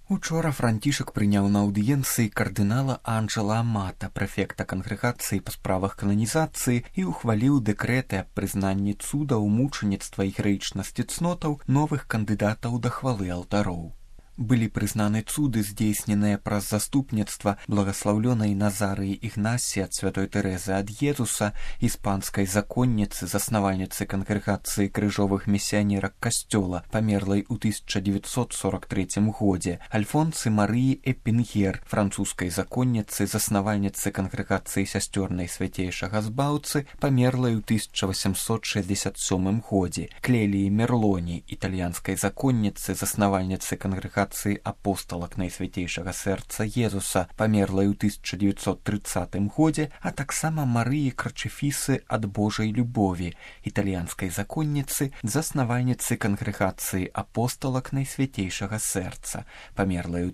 Учора Францішак прыняў на аўдыенцыі кардынала Анджела Амата, прэфекта кангрэгацыі па справах кананізацыі, і ўхваліў дэкрэты аб прызнанні цудаў, мучаніцтва і гераічнасці цнотаў новых кандыдатаў да хвалы алтароў. Былі прызнаны цуды, здзейсненыя праз заступніцтва благаслаўлёнай Назарыі Ігнасіі ад святой Тэрэзы ад Езуса, іспанскай законніцы, заснавальніцы кангрэгацыі крыжовых місіянерак касцёла, памерлай у 1943 годзе, Альфонсы Марыі Эпінгер, французскай законніцы, заснавальніцы кангрэгацыі сясцёр Найсвяцейшага Збаўцы, памерлай у 1867 годзе, Клеліі Мерлоні, італьянскай законніцы, заснавальніцы кангрэгацыі апосталак Найсвяцейшага Сэрца Езуса, памерлай у 1930 годзе, а таксама Марыі Крачэфісы ад Божай любові, італьянскай законніцы, заснавальніцы кангрэгацыі апосталак Найсвяцейшага Сэрца, памерлай у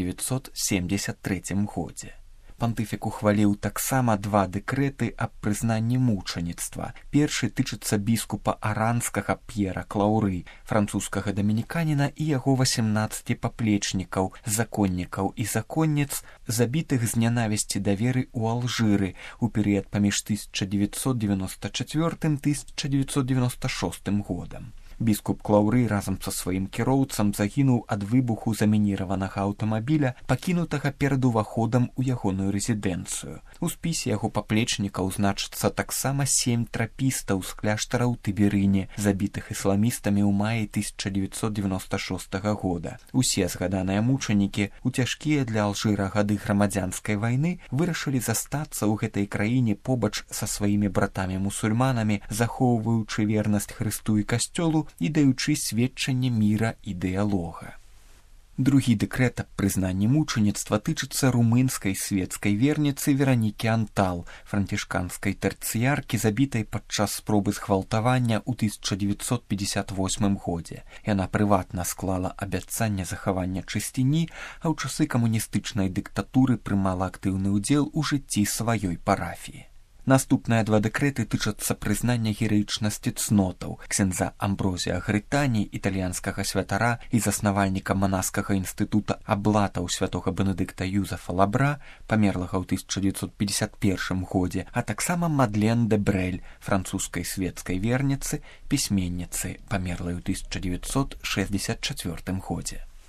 1973 годзе. Пантыфік ухваліў таксама два дэкрэты аб прызнанні мучаніцтва. Першы тычыцца біскупа аранскага П'ера Клаўры, французскага дамініканіна і яго 18 паплечнікаў, законнікаў і законніц, забітых з нянавісці да веры ў Алжыры ў перыяд паміж 1994-1996 годам. Біскуп Клаўры разам са сваім кіроўцам загінуў ад выбуху замініраванага аўтамабіля, пакінутага перад уваходам у ягоную рэзідэнцыю. У спісе яго паплечнікаў значыцца таксама 7 трапістаў з кляштара ў Тыберыне, забітых ісламістамі ў маі 1996 года. Усе згаданыя мучанікі у цяжкія для Алжыра гады грамадзянскай вайны вырашылі застацца ў гэтай краіне побач са сваімі братамі-мусульманамі, захоўваючы вернасць Хрысту і касцёлу і даючы сведчанне міра і дыялога. Другі дэкрэт аб прызнанні мучаніцтва тычыцца румынскай свецкай верніцы Веранікі Антал, францішканскай тэрцыяркі, забітай падчас спробы згвалтавання ў 1958 годзе. Яна прыватна склала абяцанне захавання чысціні, а ў часы камуністычнай дыктатуры прымала актыўны ўдзел у жыцці сваёй парафіі. Наступныя два дэкрэты тычацца прызнання гераічнасці цнотаў. Ксяндза Амброзія Грытані, італьянскага святара і заснавальніка манаскага інстытута аблатаў святога Бенедыкта Юзефа Лабра, памерлага ў 1951 годзе, а таксама Мадлен де Брэль, французскай свецкай верніцы, пісьменніцы, памерлай у 1964 годзе.